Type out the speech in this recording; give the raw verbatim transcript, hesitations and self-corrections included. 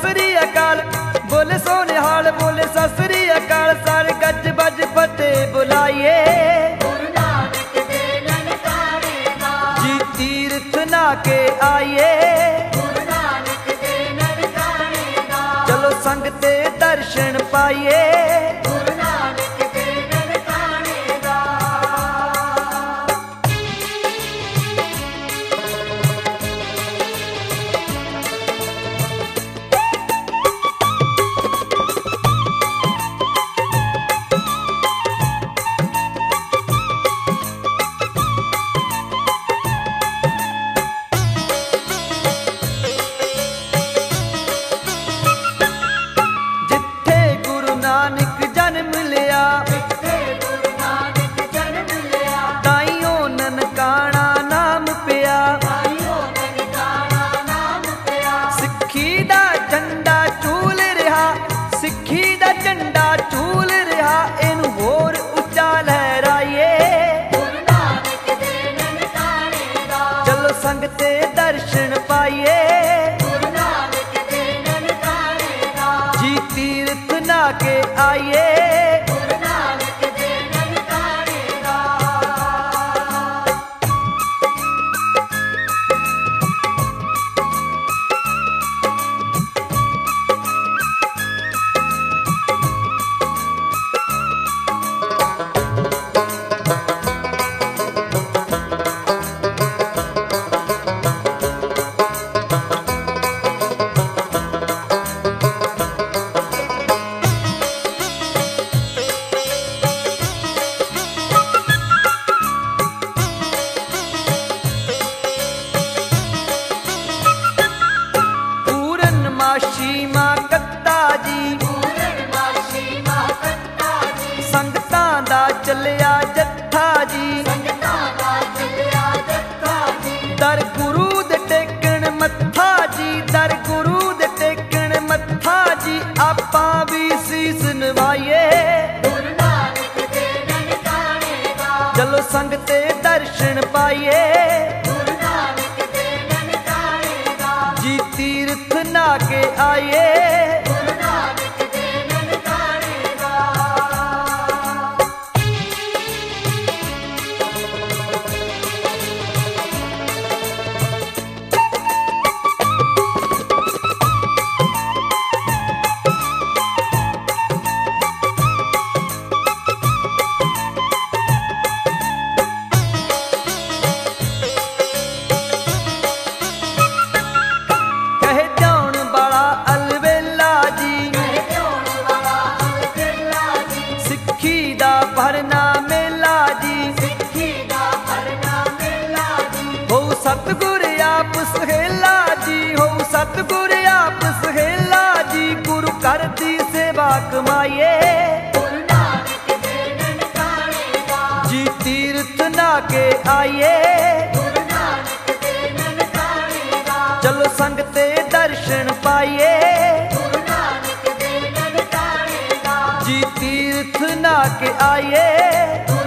ससरी अकाल, बोले सोने हाल बोले ससरी अकाल। सारे गज बज फतेह बुलाइए, जी तीर्थ ना के आइए। चलो संग ते दर्शन पाइए, संगते दर्शन पाइए, जी तीर्थ ना के आइए। संगतां दा चलिया जत्था जी, दर गुरु दे टेकण मत्था जी, दर गुरु दे टेकण मत्था जी। आपां भी सीस नवाइए, चलो संग ते दर्शन पाइए, जी तीर्थ ना के आइए। भरना मेला जी, हो सतगुर आप सहेला जी, हो सतगुर आप सहेला जी। गुरु कर दी सेवा कमाइए, जी तीर्थ ना के आइए। चलो संग ते दर्शन पाइए, जी तीर्थ ना के आइए।